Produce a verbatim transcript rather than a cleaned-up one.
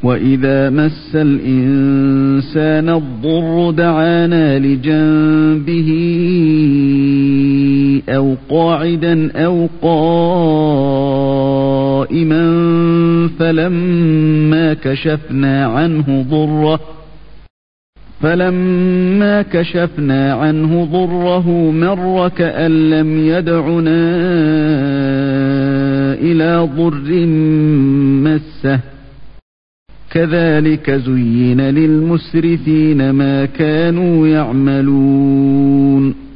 وَإِذَا مَسَّ الْإِنسَانَ الضُّرُّ دَعَانَا لِجَنبِهِ أَوْ قَاعِدًا أَوْ قَائِمًا فَلَمَّا كَشَفْنَا عَنْهُ ضُرَّهُ فَلَمَّا كَشَفْنَا عَنْهُ ضُرَّهُ مَرَّ كَأَن لَّمْ يَدْعُنَا إِلَى ضُرٍّ مَّسَّهُ كَذَلِكَ زُيِّنَ لِلْمُسْرِفِينَ مَا كَانُوا يَعْمَلُونَ